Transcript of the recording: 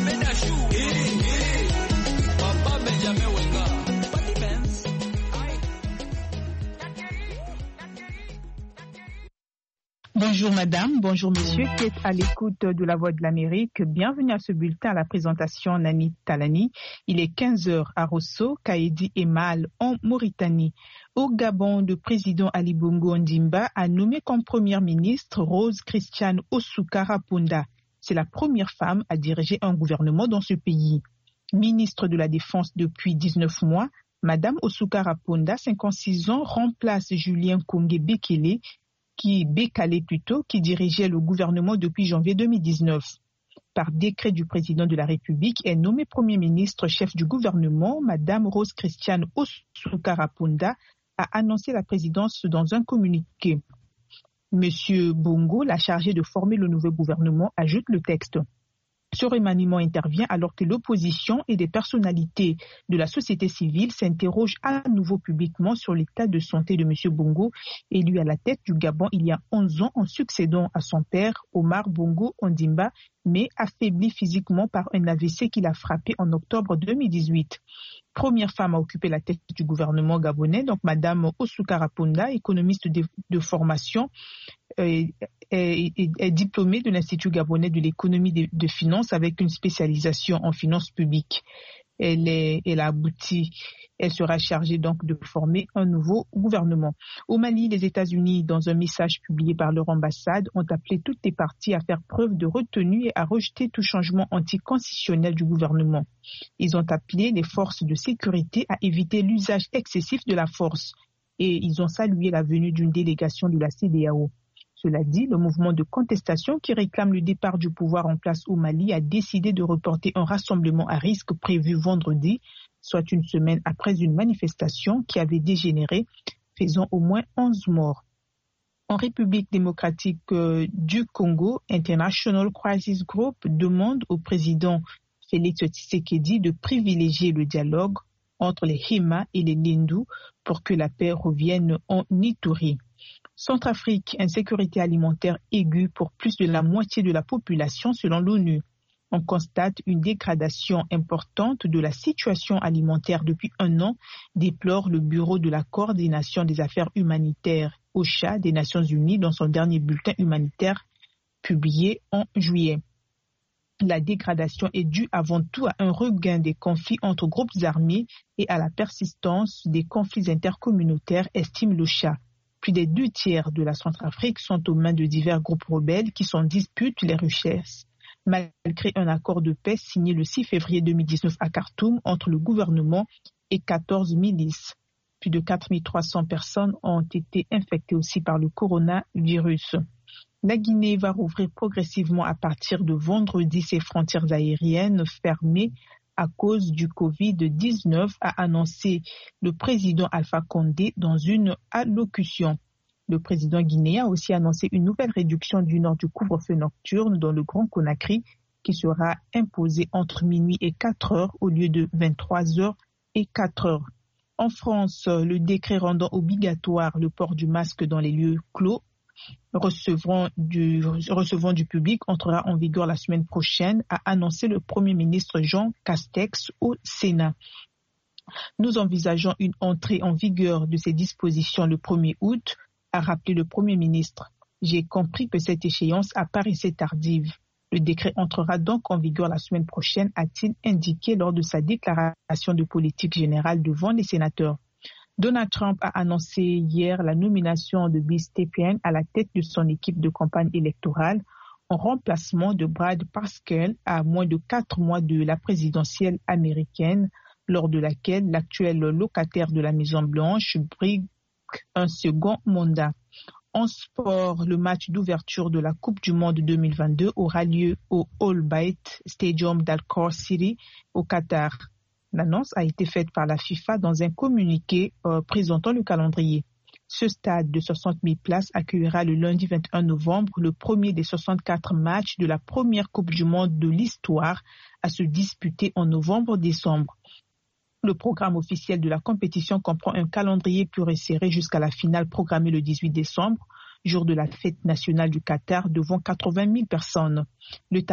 Bonjour madame, bonjour monsieur qui est à l'écoute de la Voix de l'Amérique. Bienvenue à ce bulletin à la présentation Nani Talani. Il est 15h à Rosso, Kaedi et Mal en Mauritanie. Au Gabon, le président Ali Bongo Ondimba a nommé comme première ministre Rose Christiane Osuka Punda. C'est la première femme à diriger un gouvernement dans ce pays. Ministre de la Défense depuis 19 mois, madame Osuka Punda, 56 ans, remplace Julien Kongé Bekele, qui dirigeait le gouvernement depuis janvier 2019. Par décret du président de la République, est nommée Premier ministre chef du gouvernement. Madame Rose Christiane Osuka Punda a annoncé la présidence dans un communiqué. Monsieur Bongo, la chargée de former le nouveau gouvernement, ajoute le texte. Ce remaniement intervient alors que l'opposition et des personnalités de la société civile s'interrogent à nouveau publiquement sur l'état de santé de M. Bongo, élu à la tête du Gabon il y a 11 ans en succédant à son père, Omar Bongo Ondimba, mais affaibli physiquement par un AVC qu'il a frappé en octobre 2018. Première femme à occuper la tête du gouvernement gabonais, donc Madame Osuka Punda, économiste de formation, est diplômée de l'Institut gabonais de l'économie de finances avec une spécialisation en finances publiques. Elle sera chargée donc de former un nouveau gouvernement. Au Mali, les États-Unis, dans un message publié par leur ambassade, ont appelé toutes les parties à faire preuve de retenue et à rejeter tout changement anticonstitutionnel du gouvernement. Ils ont appelé les forces de sécurité à éviter l'usage excessif de la force et ils ont salué la venue d'une délégation de la CEDEAO. Cela dit, le mouvement de contestation qui réclame le départ du pouvoir en place au Mali a décidé de reporter un rassemblement à risque prévu vendredi, soit une semaine après une manifestation qui avait dégénéré, faisant au moins 11 morts. En République démocratique du Congo, International Crisis Group demande au président Félix Tshisekedi de privilégier le dialogue entre les Hima et les Lendu pour que la paix revienne en Ituri. Centrafrique, insécurité alimentaire aiguë pour plus de la moitié de la population selon l'ONU. On constate une dégradation importante de la situation alimentaire depuis un an, déplore le Bureau de la coordination des affaires humanitaires OCHA des Nations Unies dans son dernier bulletin humanitaire publié en juillet. La dégradation est due avant tout à un regain des conflits entre groupes armés et à la persistance des conflits intercommunautaires, estime l'OCHA. Plus des 2/3 de la Centrafrique sont aux mains de divers groupes rebelles qui s'en disputent les richesses. Malgré un accord de paix signé le 6 février 2019 à Khartoum entre le gouvernement et 14 milices. Plus de 4300 personnes ont été infectées aussi par le coronavirus. La Guinée va rouvrir progressivement à partir de vendredi ses frontières aériennes fermées à cause du Covid-19, a annoncé le président Alpha Condé dans une allocution. Le président guinéen a aussi annoncé une nouvelle réduction d'une heure du couvre-feu nocturne dans le Grand Conakry qui sera imposée entre minuit et 4 heures au lieu de 23 heures et 4 heures. En France, le décret rendant obligatoire le port du masque dans les lieux clos recevant du public entrera en vigueur la semaine prochaine, a annoncé le Premier ministre Jean Castex au Sénat. Nous envisageons une entrée en vigueur de ces dispositions le 1er août, a rappelé le Premier ministre. J'ai compris que cette échéance apparaissait tardive. Le décret entrera donc en vigueur la semaine prochaine, a-t-il indiqué lors de sa déclaration de politique générale devant les sénateurs. Donald Trump a annoncé hier la nomination de Bill Stepien à la tête de son équipe de campagne électorale en remplacement de Brad Parscale à moins de 4 mois de la présidentielle américaine, lors de laquelle l'actuel locataire de la Maison-Blanche brigue un second mandat. En sport, le match d'ouverture de la Coupe du Monde 2022 aura lieu au Al Bayt Stadium d'Al-Khor City au Qatar. L'annonce a été faite par la FIFA dans un communiqué présentant le calendrier. Ce stade de 60 000 places accueillera le lundi 21 novembre le premier des 64 matchs de la première Coupe du Monde de l'histoire à se disputer en novembre-décembre. Le programme officiel de la compétition comprend un calendrier plus resserré jusqu'à la finale programmée le 18 décembre, jour de la fête nationale du Qatar, devant 80 000 personnes. Le